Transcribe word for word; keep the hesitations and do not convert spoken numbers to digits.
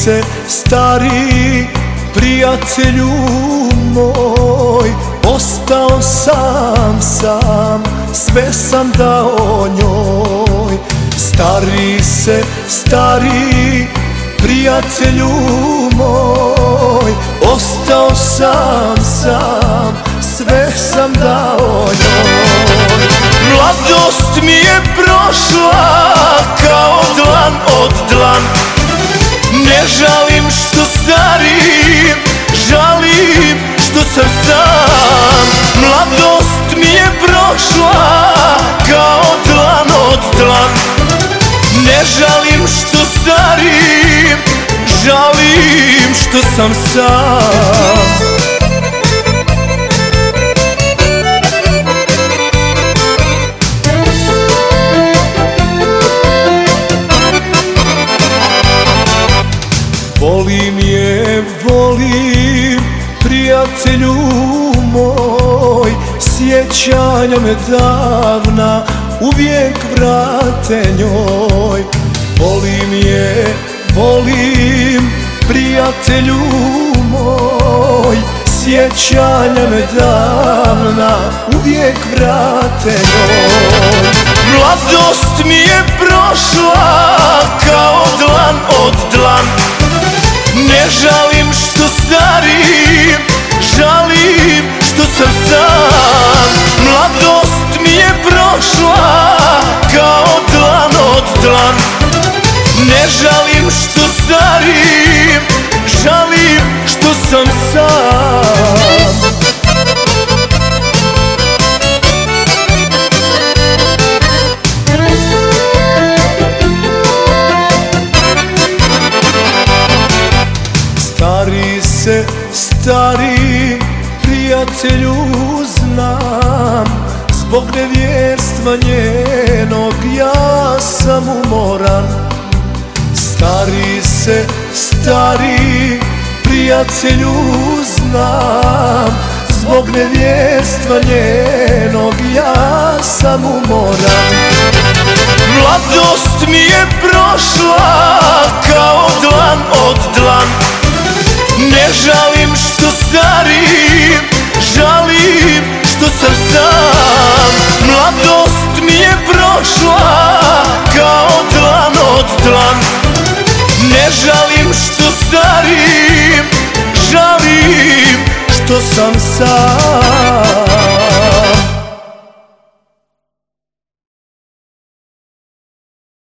se stari prijatelju moj, ostao sam sam, sve sam dao njoj. Stari se, stari prijatelju moj, ostao sam sam, sve sam dao njoj. Mladost mi je prošla kao dlan od dlan, ne žalim što starim, žalim što sam sam. Mladost mi je prošla kao dlan od dlan, ne žalim što starim, žalim što sam sam. Volim je, volim, prijatelju moj, sjećanja me davna uvijek vrate njoj. Volim je, volim, prijatelju moj, sjećanja me davna uvijek vrate njoj. Mladost mi je prošla kao dlan od dlan, ne žalim što starim, žalim što sam sam. Mladost mi je prošla kao dlan od dlan, ne žalim što starim, žalim što sam sam. Stari se, stari prijatelju znam, zbog nevjerstva njenog ja sam umoran. Stari se, stari prijatelju znam, zbog nevjerstva njenog ja sam umoran. Mladost mi je prošla kao dlan od dlan, ne žalim što starim, žalim što sam sam. Mladost mi je prošla kao dlan od dlan, ne žalim što starim, žalim što sam sam.